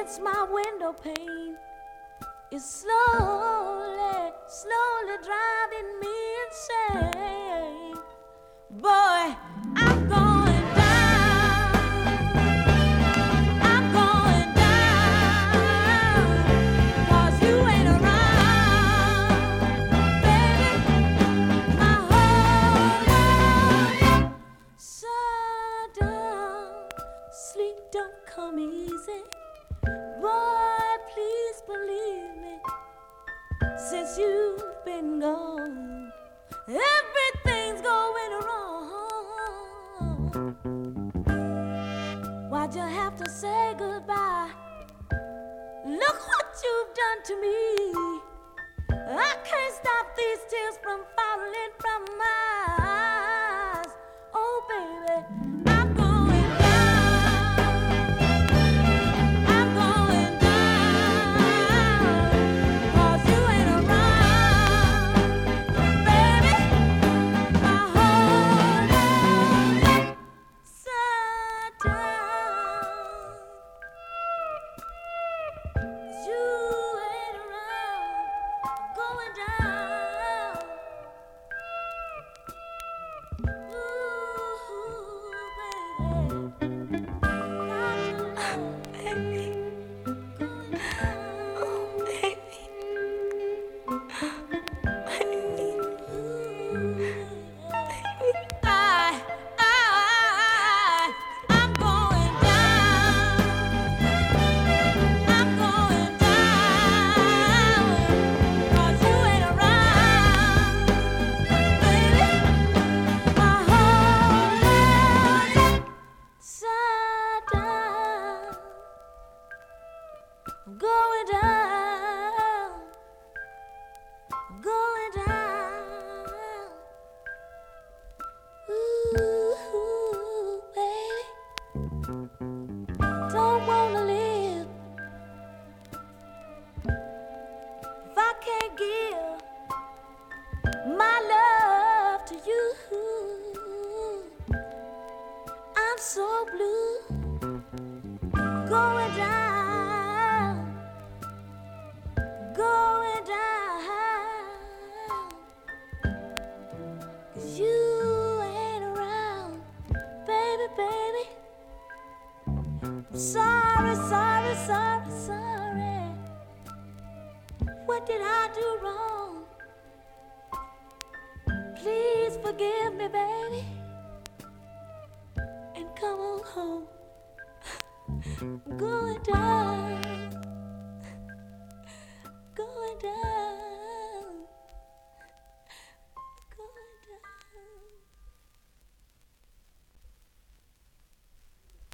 against my window pane is slowly, slowly driving me insane. Boy, I'm going down. I'm going down. 'Cause you ain't around, baby. My whole world upside down. Sleep don't come easy. Boy, please believe me. Since you've been gone, everything's going wrong. Why'd you have to say goodbye? Look what you've done to me. I can't stop these tears from falling from my eyes. Oh, baby, I'm going down. I'm going down. 'Cause you ain't around, baby. My whole world upside down. 'Cause you ain't around, I'm going down. Ooh, baby. Baby. Going down. Oh, baby. I'm going down. I'm going down. 'Cause you ain't around, baby. My whole world's upside down. I'm going down. I'm going down. Ooh, baby. Don't wanna live if I can't give my love to you. I'm so blue. Going down. Going down. 'Cause you ain't around, baby, baby. I'm sorry, sorry, sorry, sorry. What did I do wrong? Please forgive me, baby, and come on home. I'm going down, going down.